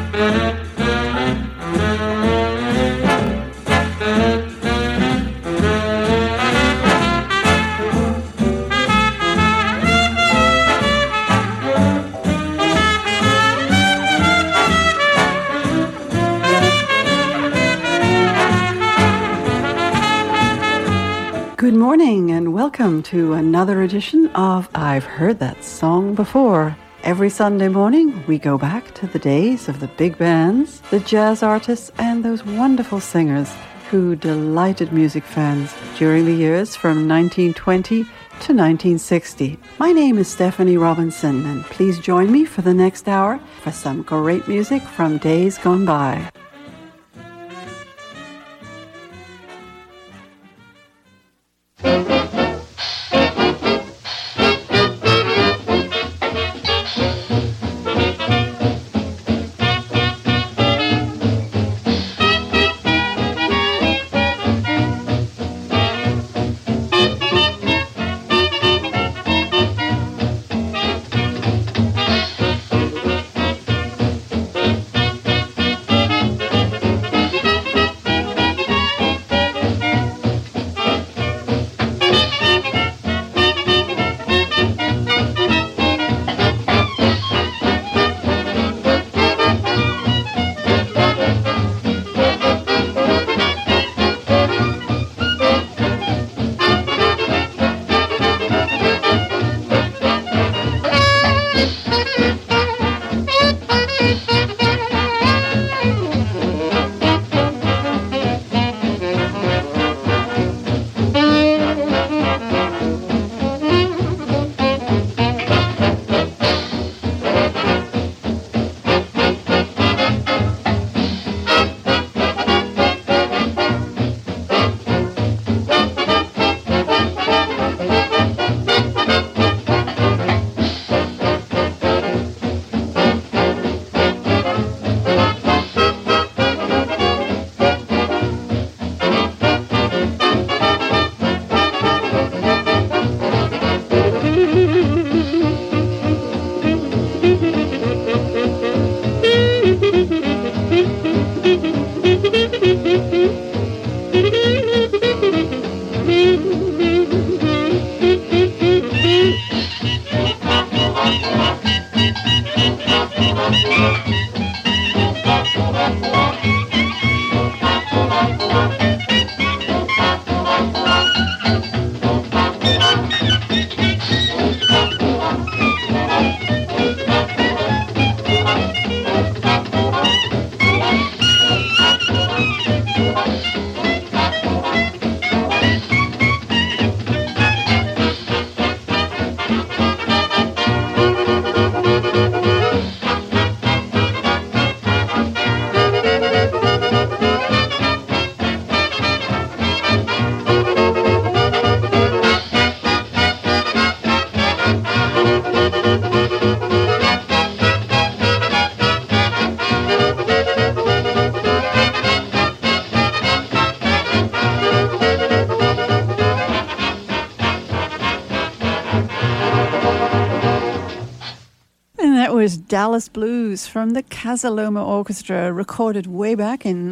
Good morning and welcome to another edition of I've Heard That Song Before. Every Sunday morning we go back to the days of the big bands, the jazz artists and those wonderful singers who delighted music fans during the years from 1920 to 1960. My name is Stephanie Robinson and please join me for the next hour for some great music from days gone by. Dallas Blues from the Casa-Loma Orchestra, recorded way back in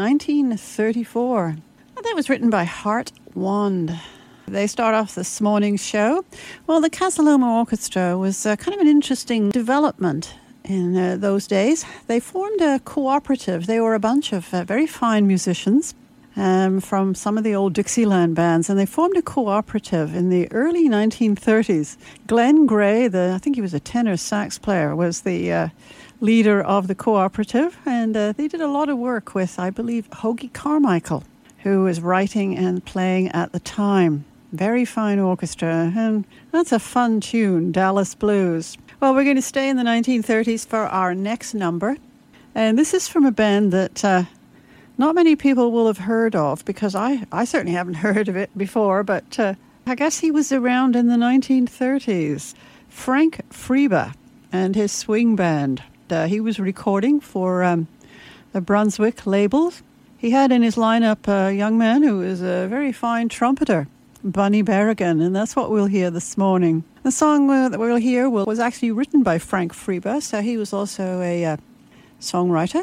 1934. And that was written by Hart Wand. They start off this morning's show. Well, the Casa-Loma Orchestra was kind of an interesting development in those days. They formed a cooperative. They were a bunch of very fine musicians from some of the old Dixieland bands, and they formed a cooperative in the early 1930s. Glenn Gray, I think he was a tenor sax player, was the leader of the cooperative, and they did a lot of work with, I believe, Hoagy Carmichael, who was writing and playing at the time. Very fine orchestra, and that's a fun tune, Dallas Blues. Well, we're going to stay in the 1930s for our next number, and this is from a band that not many people will have heard of, because I certainly haven't heard of it before, but I guess he was around in the 1930s. Frank Freba and his swing band. He was recording for the Brunswick label. He had in his lineup a young man who is a very fine trumpeter, Bunny Berrigan, and that's what we'll hear this morning. The song that we'll hear was actually written by Frank Freba, so he was also a songwriter.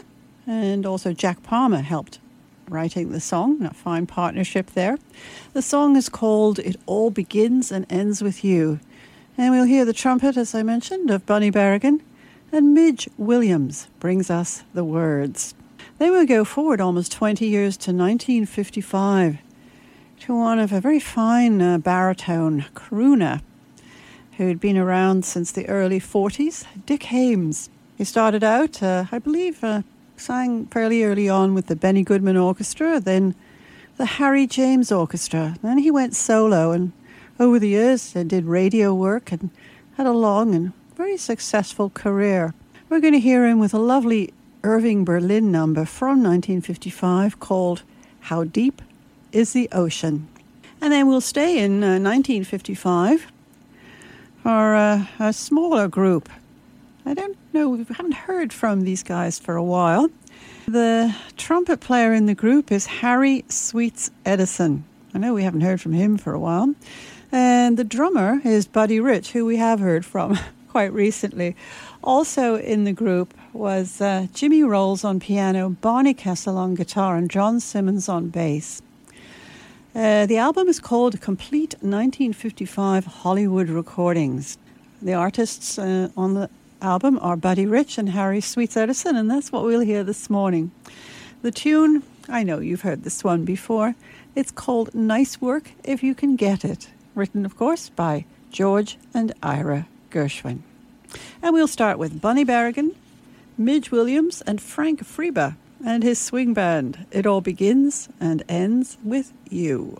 and also Jack Palmer helped writing the song. A fine partnership there. The song is called It All Begins and Ends With You. And we'll hear the trumpet, as I mentioned, of Bunny Berrigan, and Midge Williams brings us the words. Then we'll go forward almost 20 years to 1955 to one of a very fine baritone crooner who'd been around since the early 40s, Dick Haymes. He started out, I believe, sang fairly early on with the Benny Goodman Orchestra, then the Harry James Orchestra. Then he went solo, and over the years did radio work and had a long and very successful career. We're going to hear him with a lovely Irving Berlin number from 1955 called How Deep Is the Ocean. And then we'll stay in 1955 for a smaller group. I don't know, we haven't heard from these guys for a while. The trumpet player in the group is Harry Sweets Edison. I know we haven't heard from him for a while. And the drummer is Buddy Rich, who we have heard from quite recently. Also in the group was Jimmy Rolls on piano, Barney Kessel on guitar, and John Simmons on bass. The album is called Complete 1955 Hollywood Recordings. The artists on the album are Buddy Rich and Harry Sweets Edison, and that's what we'll hear this morning. The tune, I know you've heard this one before. It's called Nice Work If You Can Get It, written, of course, by George and Ira Gershwin. And we'll start with Bunny Berrigan, Midge Williams, and Frank Freba and his swing band. It all begins and ends with you.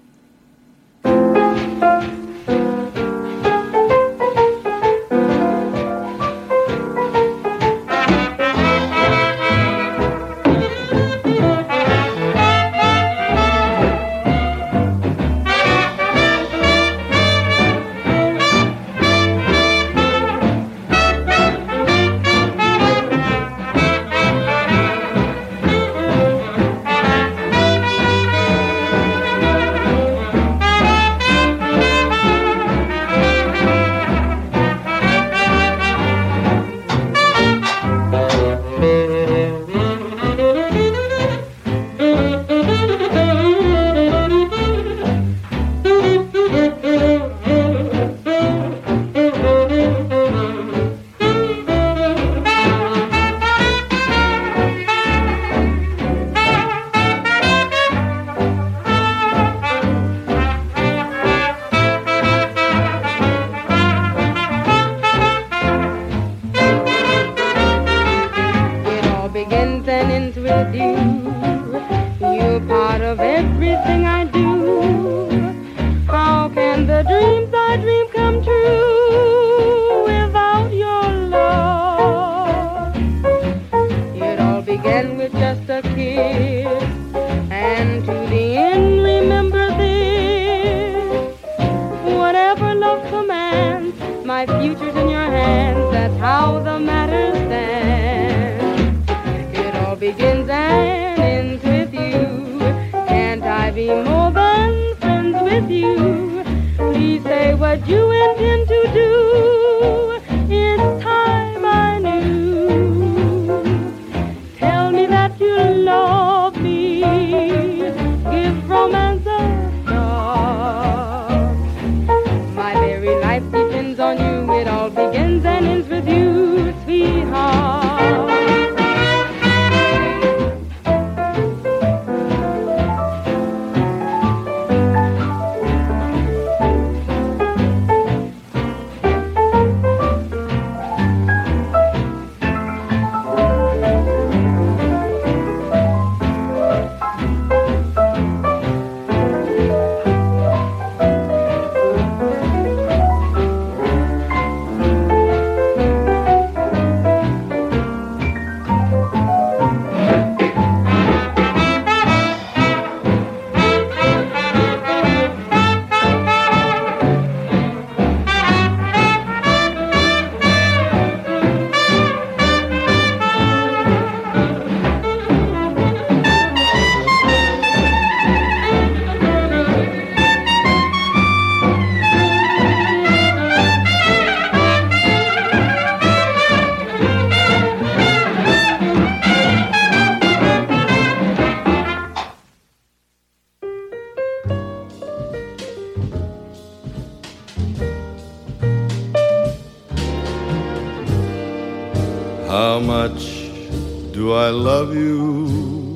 much do I love you?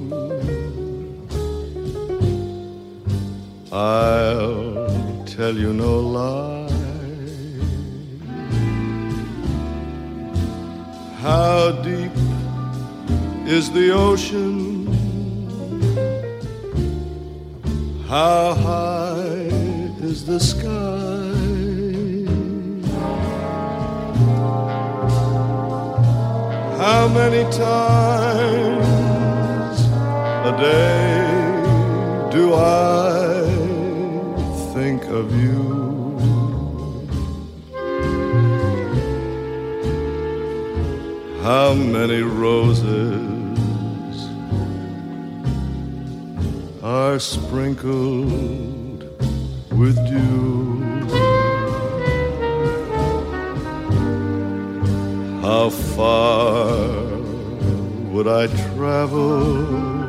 I'll tell you no lie. How deep is the ocean? How high is the sky? How many times a day do I think of you? How many roses are sprinkled with dew? How far would I travel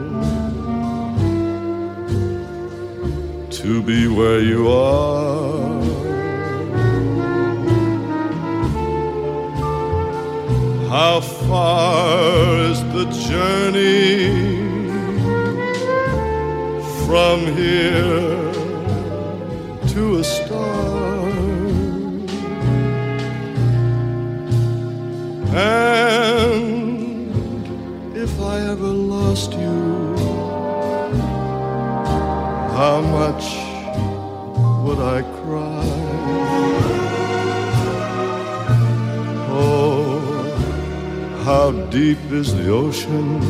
to be where you are? How far is the journey from here to a star? And if I ever lost you, how much would I cry? Oh, how deep is the ocean?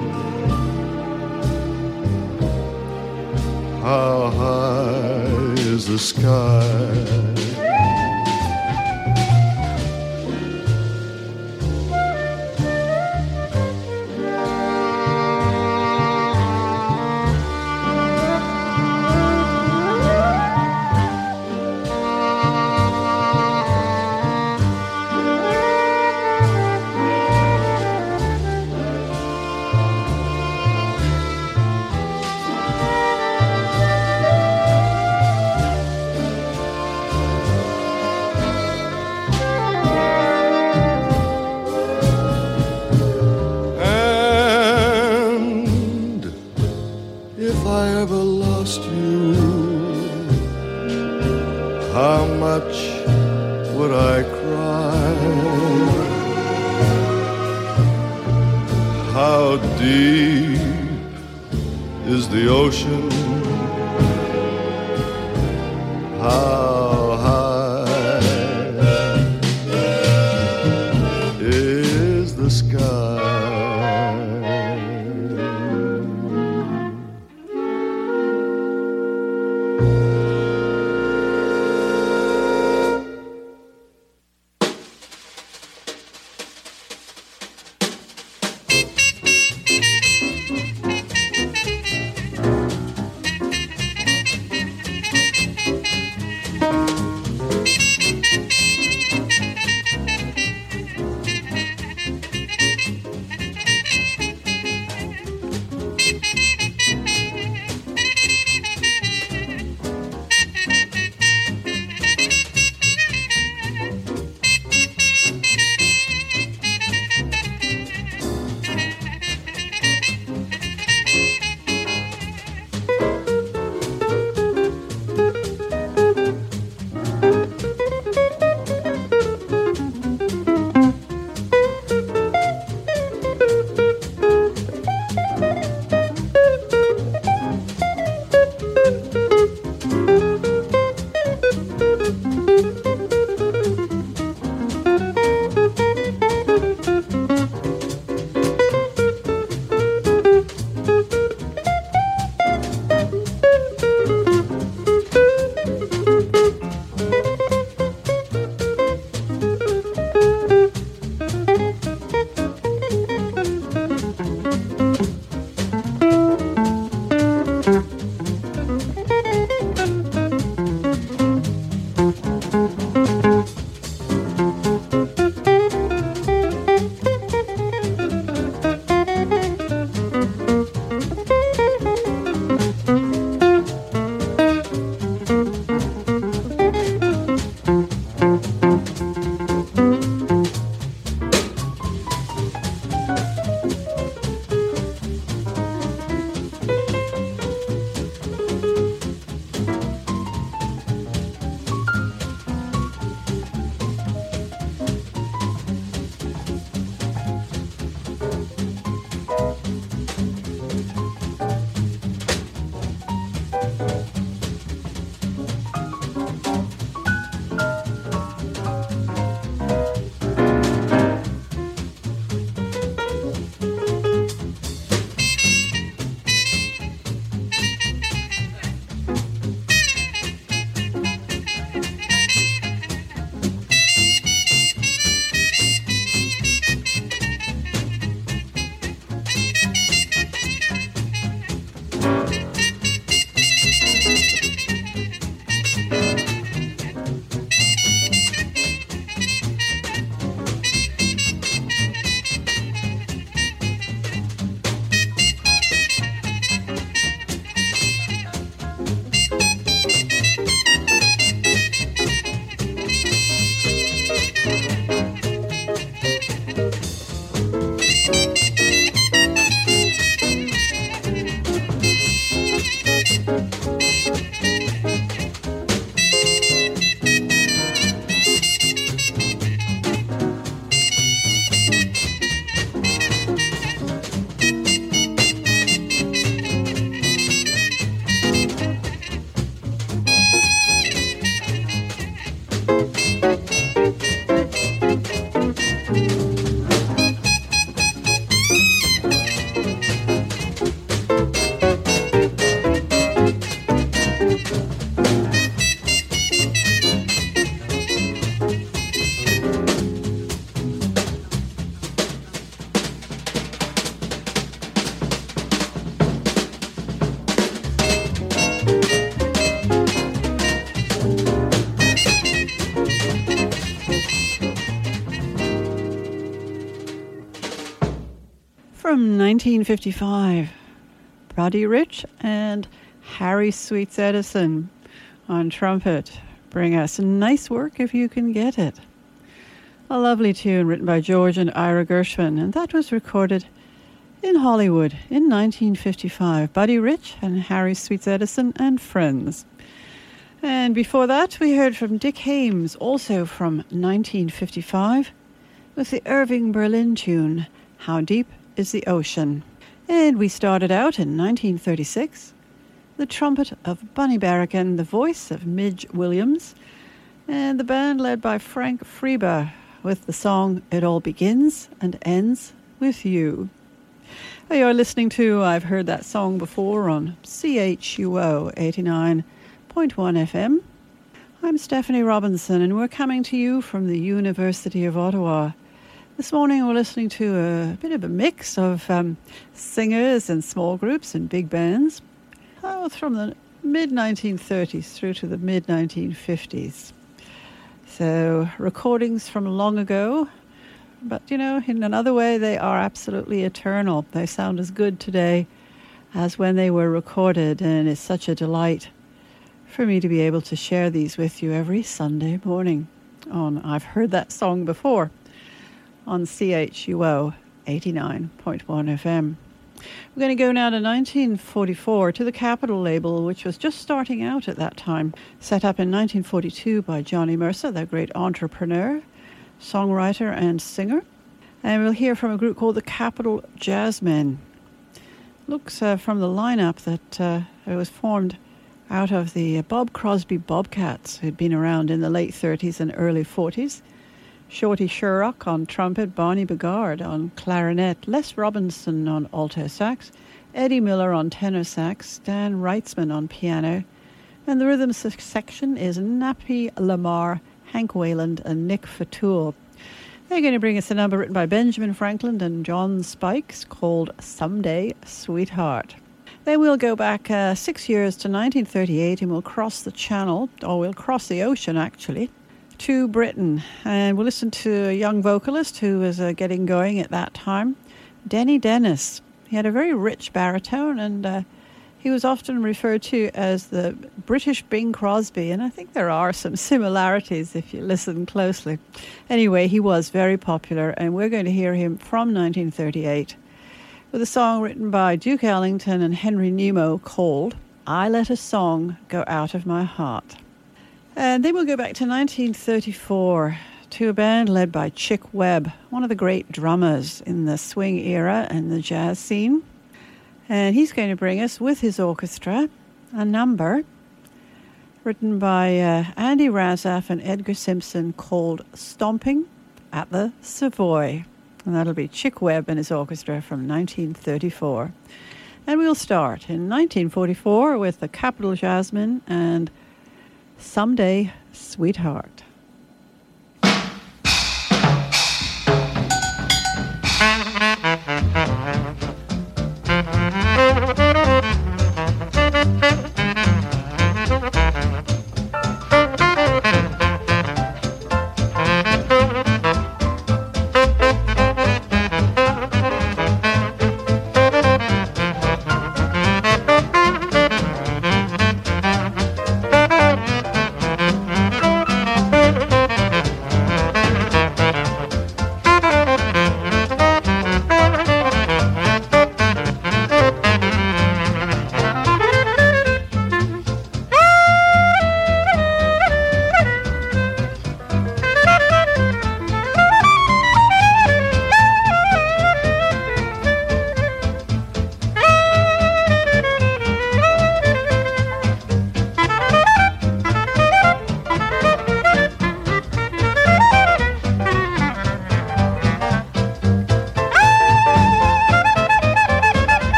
How high is the sky? How much would I cry? How deep is the ocean? How high is the sky? 1955, Buddy Rich and Harry Sweets Edison on trumpet bring us Nice Work If You Can Get It. A lovely tune written by George and Ira Gershwin, and that was recorded in Hollywood in 1955. Buddy Rich and Harry Sweets Edison and Friends. And before that, we heard from Dick Haymes, also from 1955, with the Irving Berlin tune, How Deep is the Ocean. And we started out in 1936, the trumpet of Bunny Barrican, the voice of Midge Williams, and the band led by Frank Freeba with the song It All Begins and Ends With You. You're listening to I've Heard That Song Before on CHUO 89.1 FM. I'm Stephanie Robinson, and we're coming to you from the University of Ottawa. This morning we're listening to a bit of a mix of singers and small groups and big bands from the mid-1930s through to the mid-1950s. So recordings from long ago, but you know, in another way they are absolutely eternal. They sound as good today as when they were recorded, and it's such a delight for me to be able to share these with you every Sunday morning on I've Heard That Song Before on CHUO 89.1 FM. We're going to go now to 1944 to the Capitol label, which was just starting out at that time. Set up in 1942 by Johnny Mercer, the great entrepreneur, songwriter and singer. And we'll hear from a group called the Capitol Jazzmen. Looks from the lineup that it was formed out of the Bob Crosby Bobcats, who'd been around in the late 30s and early 40s. Shorty Sherrock on trumpet, Barney Bigard on clarinet, Les Robinson on alto sax, Eddie Miller on tenor sax, Dan Reitzman on piano, and the rhythm section is Nappy Lamar, Hank Wayland, and Nick Fatul. They're going to bring us a number written by Benjamin Franklin and John Spikes called Someday, Sweetheart. Then we'll go back 6 years to 1938 and we'll cross the channel, or we'll cross the ocean actually, to Britain. And we'll listen to a young vocalist who was getting going at that time, Denny Dennis. He had a very rich baritone, and he was often referred to as the British Bing Crosby, and I think there are some similarities if you listen closely. Anyway, he was very popular, and we're going to hear him from 1938 with a song written by Duke Ellington and Henry Nemo called I Let a Song Go Out of My Heart. And then we'll go back to 1934 to a band led by Chick Webb, one of the great drummers in the swing era and the jazz scene. And he's going to bring us, with his orchestra, a number written by Andy Razaf and Edgar Simpson called Stomping at the Savoy. And that'll be Chick Webb and his orchestra from 1934. And we'll start in 1944 with the Capitol Jazzmen and Someday, Sweetheart.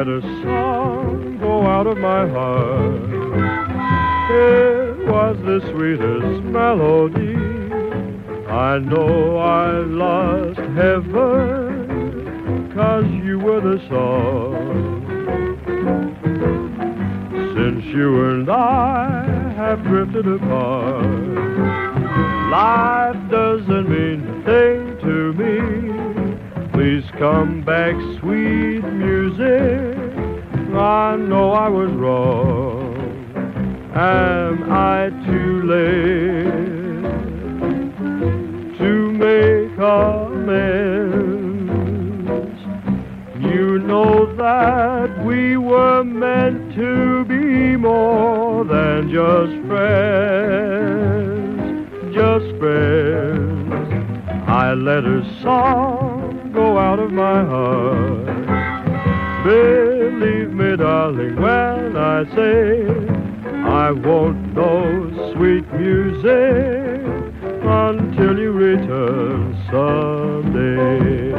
let a song go out of my heart. It was the sweetest melody. I know I lost heaven, 'cause you were the song. Since you and I have drifted apart, life doesn't mean a thing to me. Please come back, sweet music. I know I was wrong. Am I too late to make amends? You know that we were meant to be more than just friends, just friends. I let a song go out of my heart. Believe me, darling, when I say I won't know sweet music until you return someday.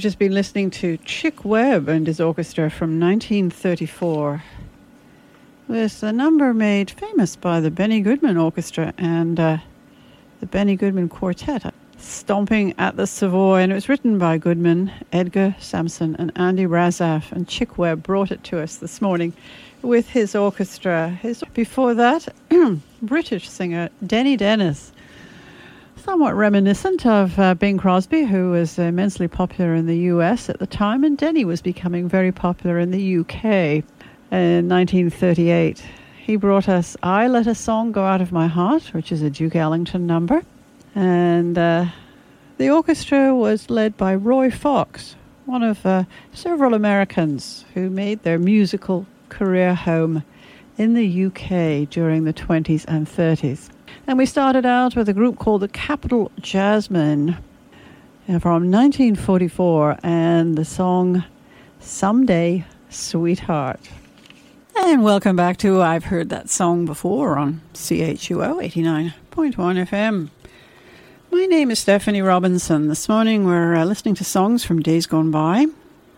just been listening to Chick Webb and his orchestra from 1934 with a number made famous by the Benny Goodman Orchestra and the Benny Goodman Quartet, Stomping at the Savoy. And it was written by Goodman, Edgar Sampson and Andy Razaf, and Chick Webb brought it to us this morning with his orchestra. Before that, British singer Denny Dennis, somewhat reminiscent of Bing Crosby, who was immensely popular in the US at the time, and Denny was becoming very popular in the UK in 1938. He brought us I Let a Song Go Out of My Heart, which is a Duke Ellington number, and the orchestra was led by Roy Fox, one of several Americans who made their musical career home in the UK during the 20s and 30s. And we started out with a group called the Capitol Jazzmen from 1944 and the song Someday Sweetheart. And welcome back to I've Heard That Song Before on CHUO 89.1 FM. My name is Stephanie Robinson. This morning we're listening to songs from days gone by.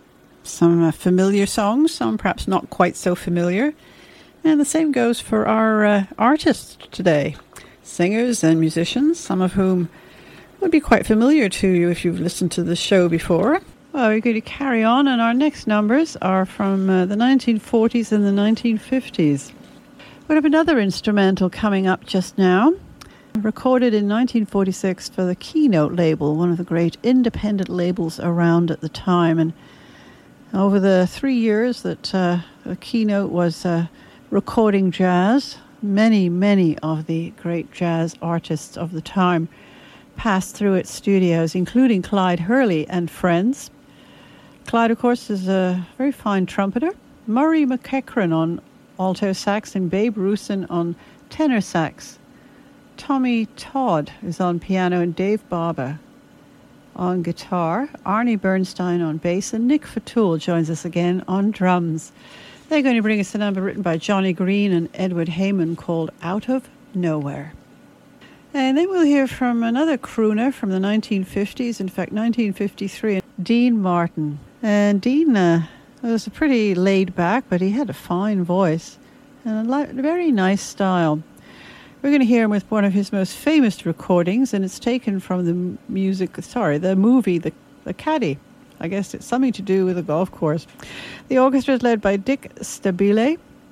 Some familiar songs, some perhaps not quite so familiar. And the same goes for our artists today. Singers and musicians, some of whom would be quite familiar to you if you've listened to the show before. Well, we're going to carry on, and our next numbers are from the 1940s and the 1950s. We have another instrumental coming up just now, recorded in 1946 for the Keynote label, one of the great independent labels around at the time. And over the 3 years that the Keynote was recording jazz, many of the great jazz artists of the time passed through its studios, including Clyde Hurley and friends. Clyde, of course, is a very fine trumpeter. Murray McEachran on alto sax and Babe Rusin on tenor sax. Tommy Todd is on piano and Dave Barber on guitar. Arnie Bernstein on bass, and Nick Fatul joins us again on drums. They're going to bring us a number written by Johnny Green and Edward Heyman called Out of Nowhere. And then we'll hear from another crooner from the 1950s, in fact 1953, Dean Martin. And Dean was pretty laid back, but he had a fine voice and a very nice style. We're going to hear him with one of his most famous recordings, and it's taken from the movie The Caddy. I guess it's something to do with a golf course. The orchestra is led by Dick Stabile,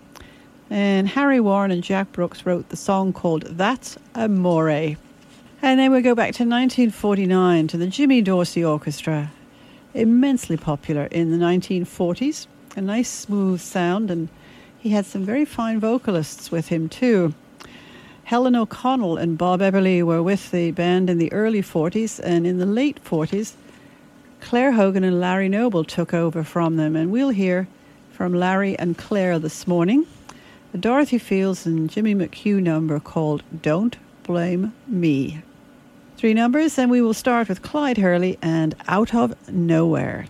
and Harry Warren and Jack Brooks wrote the song called That's Amore. And then we go back to 1949 to the Jimmy Dorsey Orchestra, immensely popular in the 1940s, a nice smooth sound, and he had some very fine vocalists with him too. Helen O'Connell and Bob Eberly were with the band in the early 40s, and in the late 40s, Claire Hogan and Larry Noble took over from them, and we'll hear from Larry and Claire this morning a Dorothy Fields and Jimmy McHugh number called Don't Blame Me. 3 numbers, and we will start with Clyde Hurley and Out of Nowhere.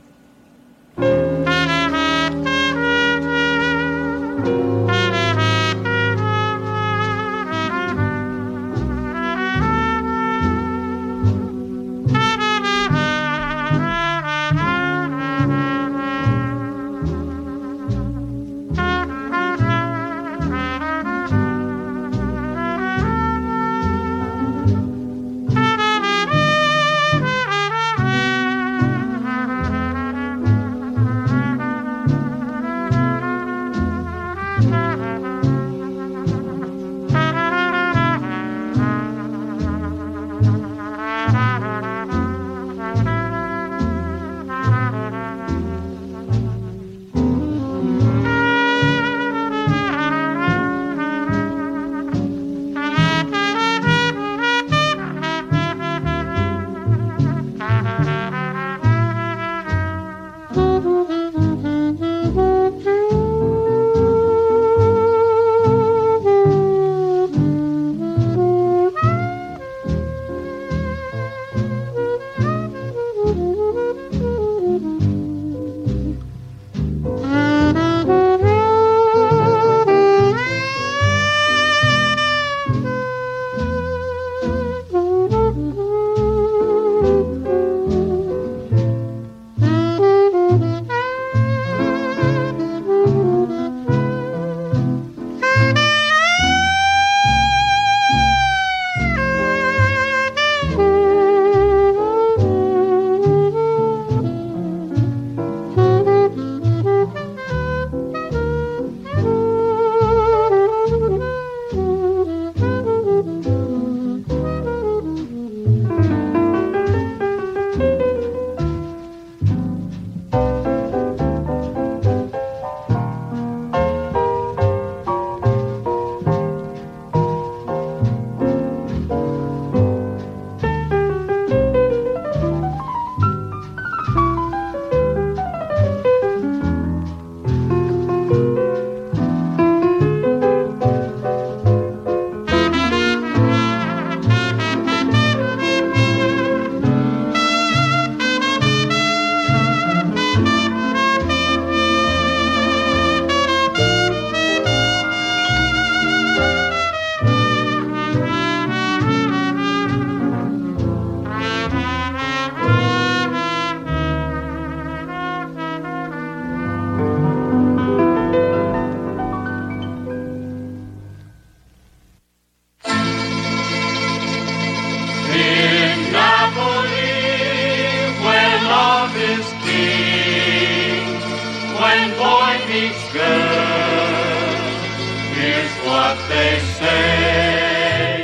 when boy meets girl, here's what they say.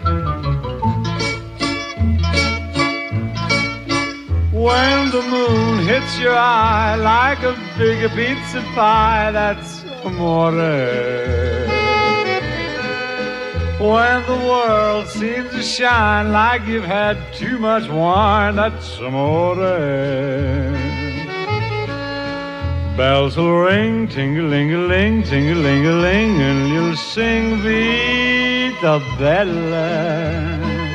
When the moon hits your eye like a big pizza pie, that's amore. When the world seems to shine like you've had too much wine, that's amore. Bells will ring, ting-a-ling-a-ling, ting-a-ling-a-ling, and you'll sing Vita Bella.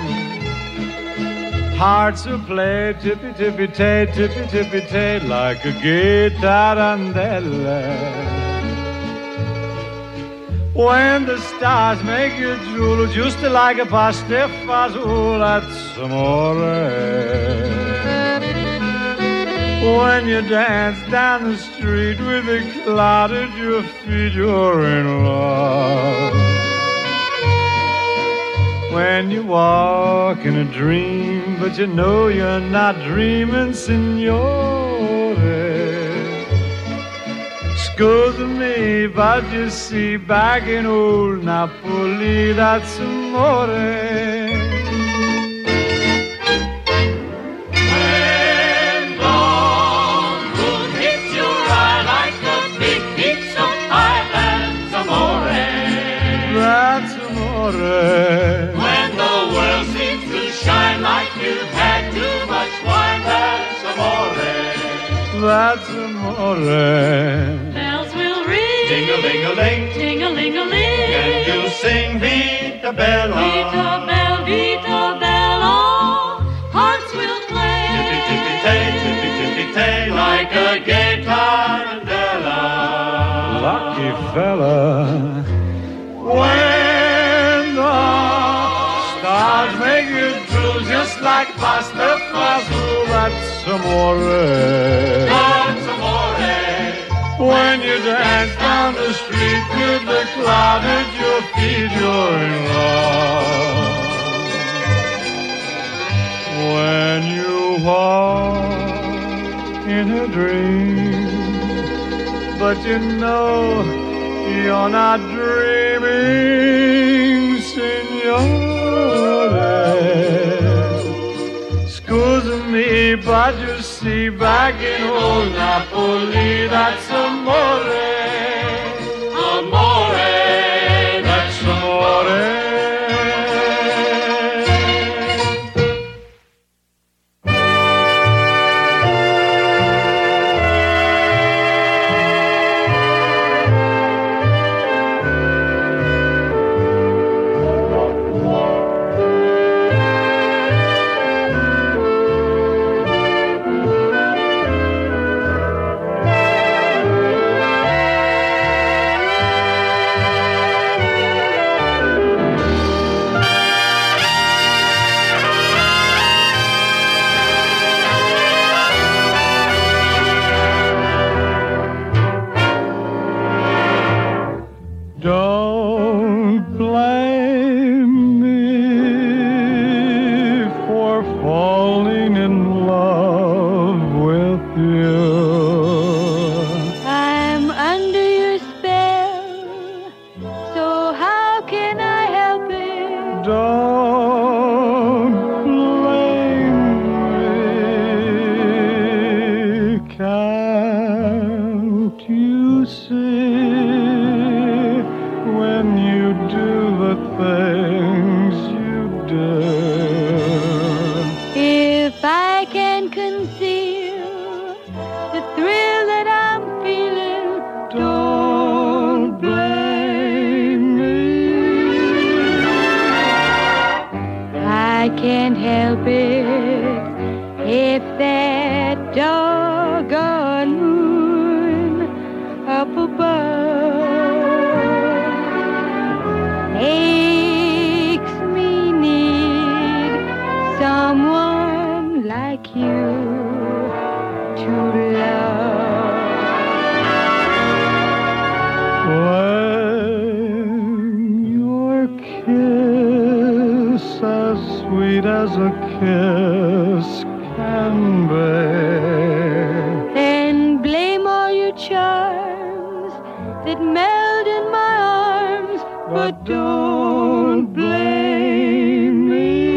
Hearts will play tippy-tippy-tay, tippy-tippy-tay, like a gay tarantella. When the stars make you drool, just like a pasta fazool, that's amore. When you dance down the street with a cloud at your feet, you're in love. When you walk in a dream, but you know you're not dreaming, signore. Scusa me, but you see, back in old Napoli, that's amore. When dawn moon hits your eye like a big pizza pie, that's amore. That's amore. When the world seems to shine like you've had too much wine, that's amore. That's amore. Ting-a-ling-a-ling, Ting-a-ling-a-ling, and you sing Vita Bella. Vita Bella, Vita Bella, hearts will play. Tippy-tippy-tay, tippy-tippy-tay, like a gay tarantella. Lucky fella. When the stars make you drool, just like pasta fazool, that's amore. That's amore. When you dance down the street with the cloud at your feet, you're in love. When you walk in a dream, but you know you're not dreaming, signore. Scusa me, but you see, back in old Napoli, that's amore. Amore, That's amore. Don't blame me for falling in love with you. I'm under your spell, so how can I help it? Don't blame me. Can't you see when you do the things you do? If I can conceal the thrill that I'm feeling, Don't blame me. I can't help it if that doggone moon up above makes me need someone like you to love. When your kiss, as sweet as a kiss can be, Then blame all your charms that melt in my arms, but don't blame me.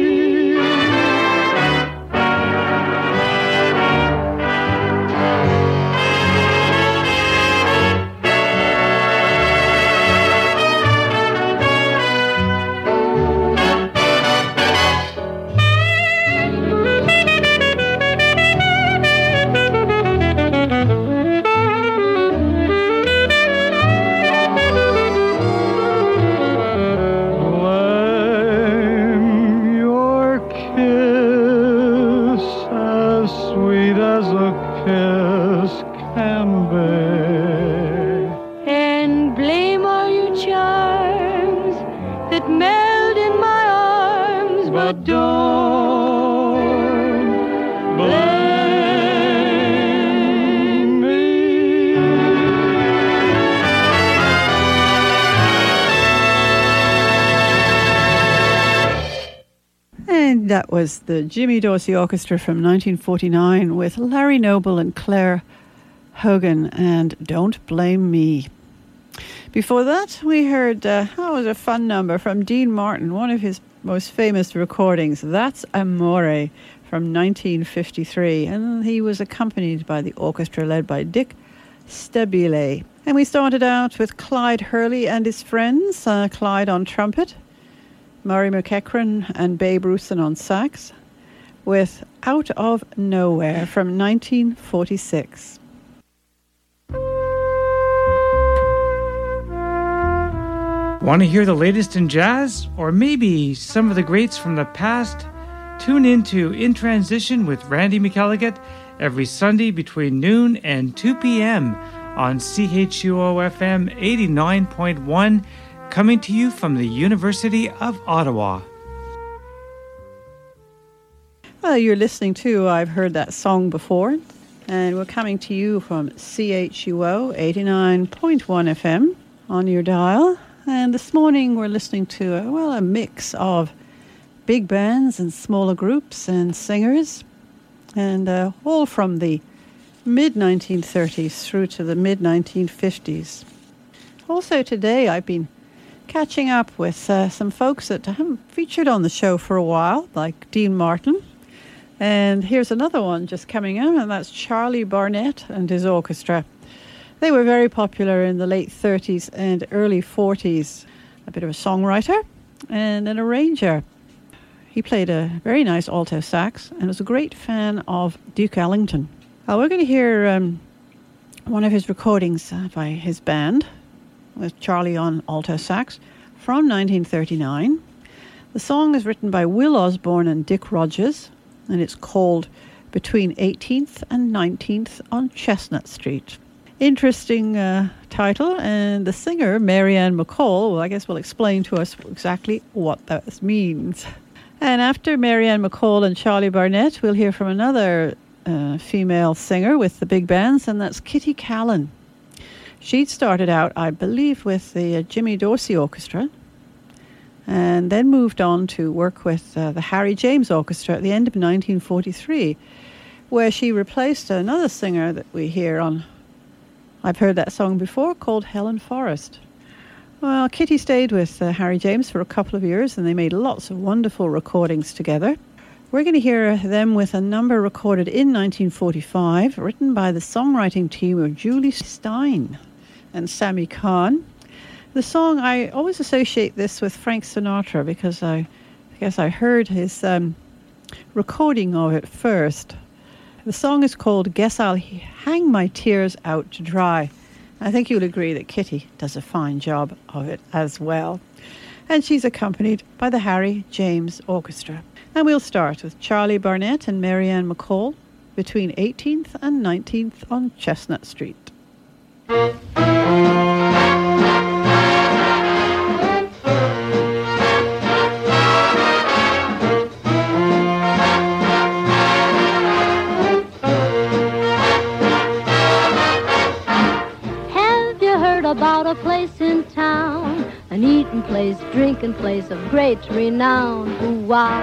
That was the Jimmy Dorsey Orchestra from 1949 with Larry Noble and Claire Hogan and Don't Blame Me. Before that, we heard, that was a fun number from Dean Martin, one of his most famous recordings, That's Amore, from 1953. And he was accompanied by the orchestra led by Dick Stabile. And we started out with Clyde Hurley and his friends, Clyde on trumpet, Murray McEachran and Babe Rusin on sax, with Out of Nowhere from 1946. Want to hear the latest in jazz? Or maybe some of the greats from the past? Tune in to In Transition with Randy McElligott every Sunday between noon and 2 p.m. on CHUO-FM 89.1, coming to you from the University of Ottawa. Well, you're listening to I've Heard That Song Before, and we're coming to you from CHUO 89.1 FM on your dial. And this morning we're listening to a mix of big bands and smaller groups and singers, and all from the mid-1930s through to the mid-1950s. Also today I've been catching up with some folks that haven't featured on the show for a while, like Dean Martin. And here's another one just coming out, and that's Charlie Barnett and his orchestra. They were very popular in the late 30s and early 40s. A bit of a songwriter and an arranger. He played a very nice alto sax and was a great fan of Duke Ellington. We're going to hear one of his recordings by his band, with Charlie on alto sax, from 1939. The song is written by Will Osborne and Dick Rodgers, and it's called Between 18th and 19th on Chestnut Street. Interesting title, and the singer, Marianne McCall, well, I guess will explain to us exactly what that means. And after Marianne McCall and Charlie Barnett, we'll hear from another female singer with the big bands, and that's Kitty Callan. She'd started out, I believe, with the Jimmy Dorsey Orchestra, and then moved on to work with the Harry James Orchestra at the end of 1943, where she replaced another singer that we hear on I've Heard That Song Before, called Helen Forrest. Well, Kitty stayed with Harry James for a couple of years, and they made lots of wonderful recordings together. We're going to hear them with a number recorded in 1945, written by the songwriting team of Julie Stein and Sammy Kahn. The song, I always associate this with Frank Sinatra because I guess I heard his recording of it first. The song is called Guess I'll Hang My Tears Out to Dry. I think you'll agree that Kitty does a fine job of it as well. And she's accompanied by the Harry James Orchestra. And we'll start with Charlie Barnett and Marianne McCall, Between 18th and 19th on Chestnut Street. About a place in town, an eating place, drinking place of great renown. Ooh-wah,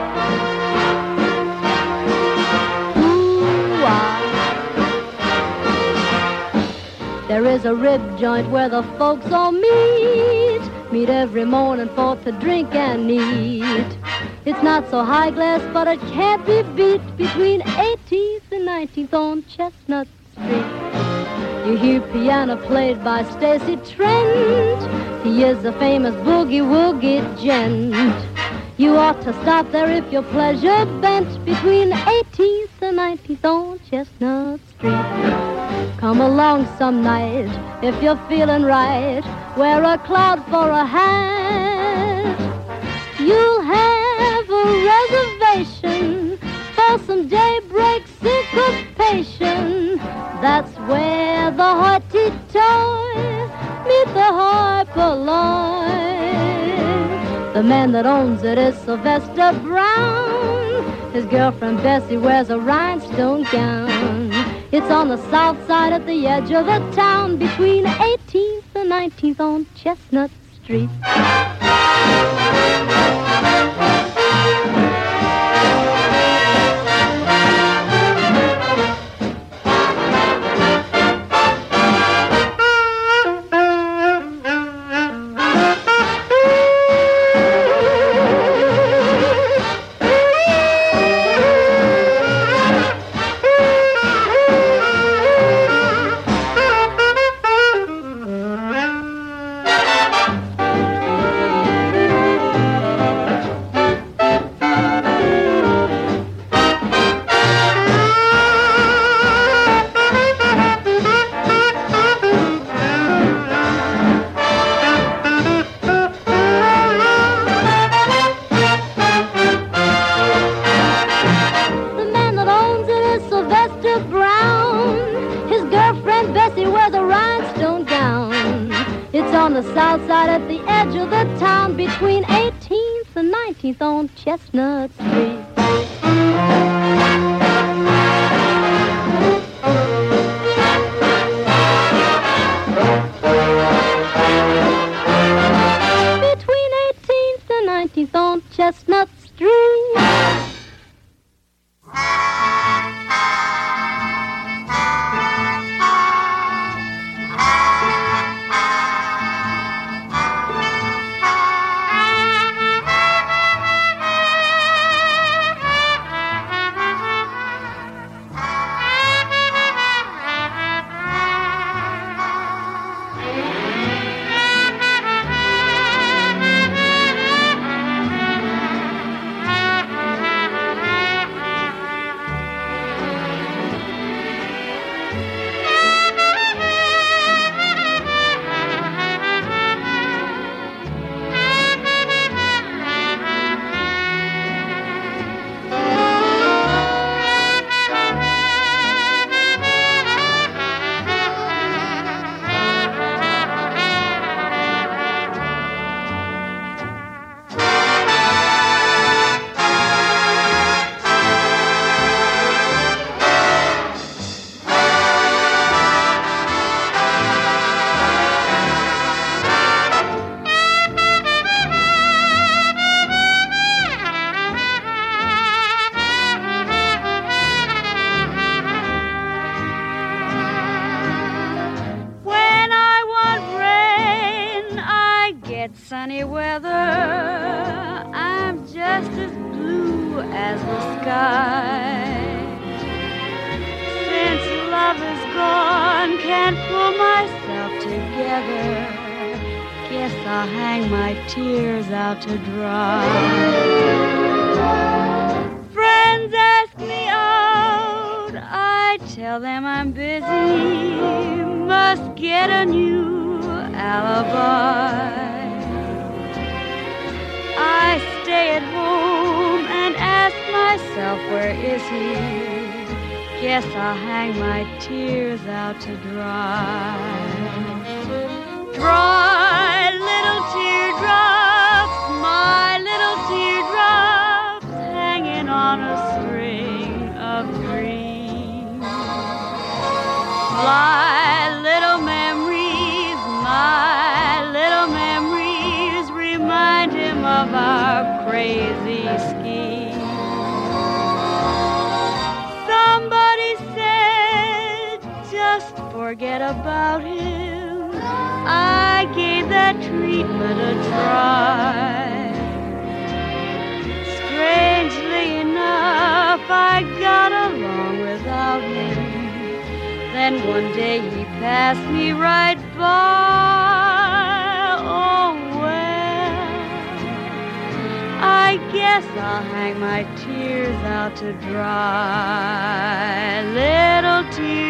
ooh-wah. There is a rib joint where the folks all meet every morning for to drink and eat. It's not so high class, but it can't be beat between 18th and 19th on Chestnut Street. You hear piano played by Stacy Trent. He is the famous boogie-woogie gent. You ought to stop there if your pleasure bent between 18th and 19th on Chestnut Street. Come along some night if you're feeling right. Wear a cloud for a hat. You'll have a reservation for some daybreak syncopation. That's where the hoity-toity meet the high polite. The man that owns it is Sylvester Brown. His girlfriend Bessie wears a rhinestone gown. It's on the south side at the edge of the town between 18th and 19th on Chestnut Street. On Chestnut Street. Between 18th and 19th on Chestnut Street. Sunny weather, I'm just as blue as the sky. Since love is gone, can't pull myself together. Guess I'll hang my tears out to dry. Friends ask me out, I tell them I'm busy, must get a new alibi. I stay at home and ask myself, where is he? Guess I'll hang my tears out to dry. Dry little teardrops, my little teardrops, hanging on a string of dreams. Fly little memories, my little memories, remind him of our crazy scheme. Somebody said, just for forget about him. I gave that treatment a try. Strangely enough, I got along without him. Then one day he passed me right by. Oh, well, I guess I'll hang my tears out to dry. Little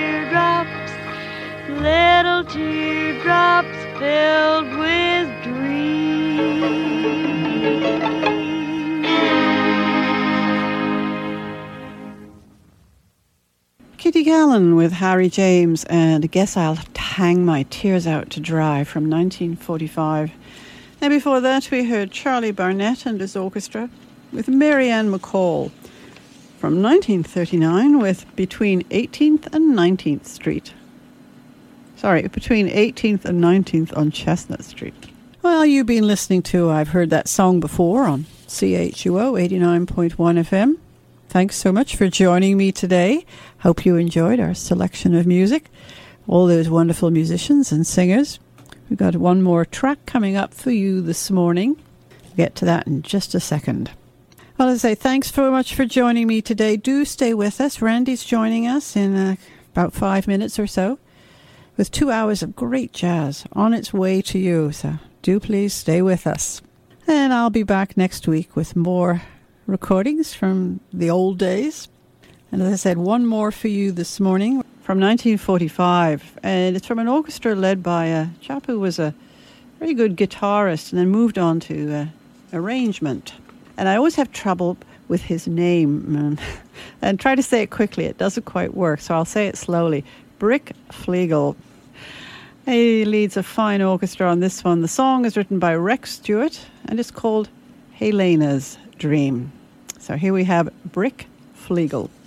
teardrops filled with dreams. Kitty Gallen with Harry James and Guess I'll Hang My Tears Out to Dry from 1945. And before that we heard Charlie Barnett and his orchestra with Marianne McCall from 1939 with Between 18th and 19th Street. Sorry, Between 18th and 19th on Chestnut Street. Well, you've been listening to I've Heard That Song Before on CHUO 89.1 FM. Thanks so much for joining me today. Hope you enjoyed our selection of music. All those wonderful musicians and singers. We've got one more track coming up for you this morning. We'll get to that in just a second. Well, as I say, thanks so much for joining me today. Do stay with us. Randy's joining us in about 5 minutes or so with 2 hours of great jazz on its way to you. So do please stay with us. And I'll be back next week with more recordings from the old days. And as I said, one more for you this morning from 1945. And it's from an orchestra led by a chap who was a very good guitarist and then moved on to arrangement. And I always have trouble with his name and try to say it quickly. It doesn't quite work, so I'll say it slowly. Brick Flegel. He leads a fine orchestra on this one. The song is written by Rex Stewart and it's called Helena's Dream. So here we have Brick Flegel.